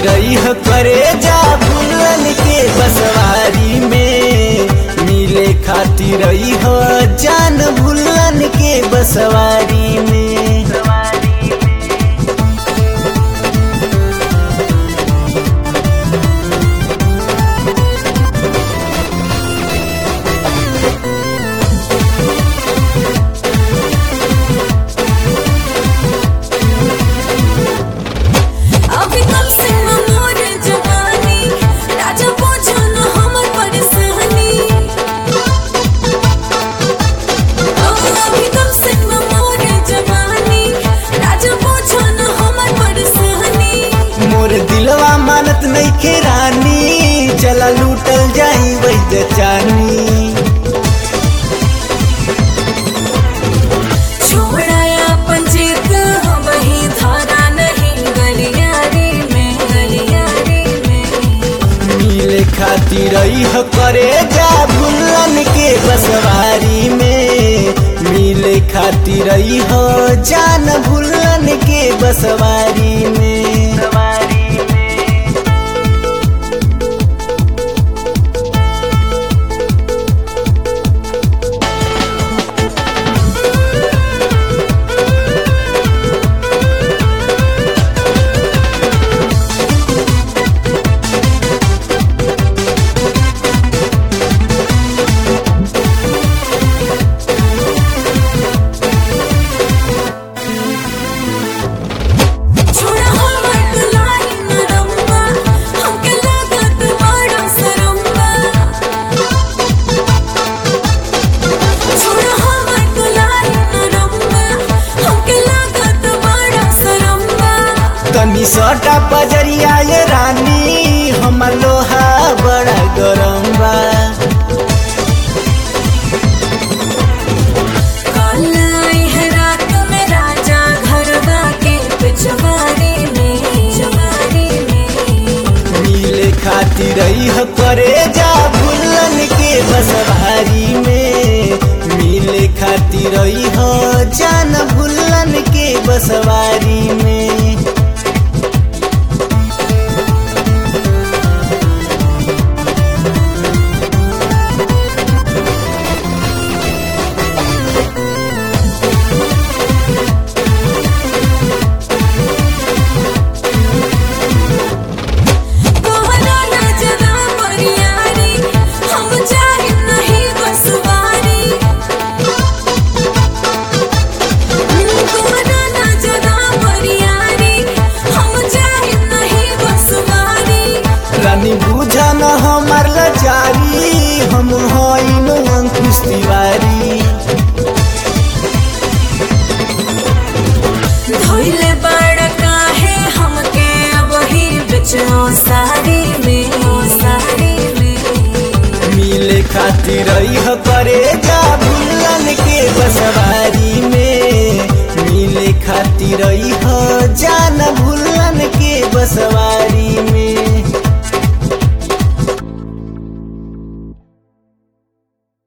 खातिर यह करे जा भूलन के बसवारी में, मिले खातिर यह जान भूलन के बसवारी में। दिलवा मानत नहीं के रानी, चला लूटल जाई वही जानी। छोड़ाया पंजीत हम ही धारा नहीं गलियारी में, गलियारी में। मिले खातिर यह करे जा भूलन के बसवारी में, मिले खातिर यह जान भूलन के बसवारी में। तनी सटा बजरिया ये रानी, हमर लोहा बड़ा गरम बा। कल आई है रात में राजा घरवा के पिछवाड़े में, पिछवाड़े में। मिले खातिर यह करे जा भूलन के बसवारी में, मिले खातिर यह जान भूलन के बसवारी में। रानी बुझा न हमार लाचारी, हम हईन अंकुश तिवारी। धोइले बड़ा काहे हमके अब ही बिचो सारी में, सारी में। मिले खातिर यह करे जा भूलन के बसवारी में, मिले खातिर यह जान भूलन के बसवारी।